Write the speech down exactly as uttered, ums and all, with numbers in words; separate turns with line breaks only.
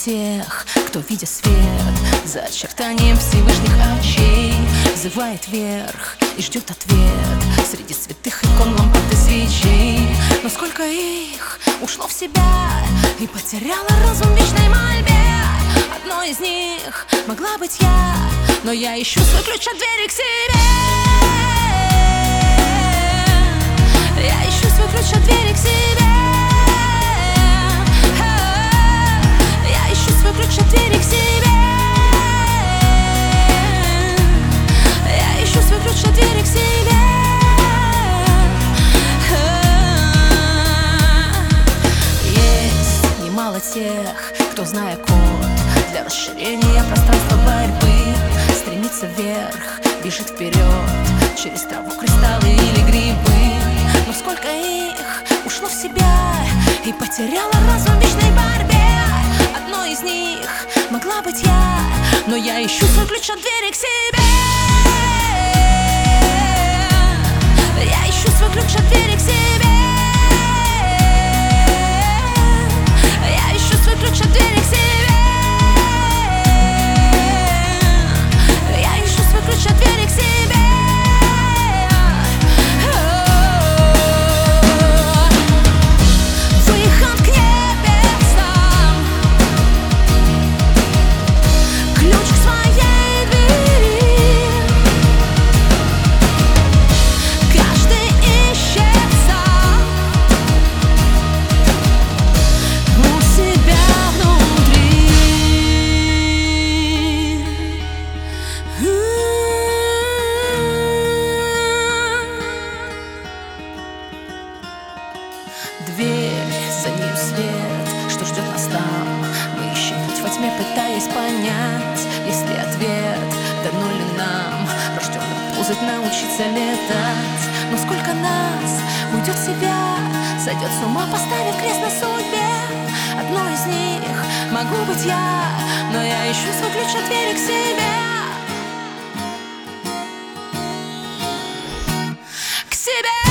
тех, кто, видя свет за очертанием Всевышних очей, взывает вверх и ждет ответ среди святых икон, лампад и свечей. Но сколько их ушло в себя и потеряло разум в вечной мольбе. Одной из них могла быть я, но я ищу свой ключ от двери к себе. Я ищу свой ключ от двери к себе. Я ищу свой ключ от двери к себе. Я ищу свой ключ от двери к себе. Есть немало тех, кто, зная код для расширения пространства борьбы, стремится вверх, бежит вперед через траву, кристаллы или грибы. Но сколько их ушло в себя и потеряло разум в вечной борьбе. Одной из них могла быть я, но я ищу свой ключ от двери к себе. Я ищу свой ключ от двери к себе. Я ищу свой ключ от двери к себе. Я ищу свой ключ от двери к себе. Выход к небесам, ключ к своей двери. Каждый ищет сам у себя внутри. Дверь, за нею свет, что ждет нас там. Мы ищем путь во тьме, пытаясь понять, если ответ дано ли нам рожденным ползать, научиться летать. Но сколько нас уйдет в себя, сойдет с ума, поставив крест на судьбе. Одной из них могу быть я, но я ищу свой ключ от двери к себе. К себе.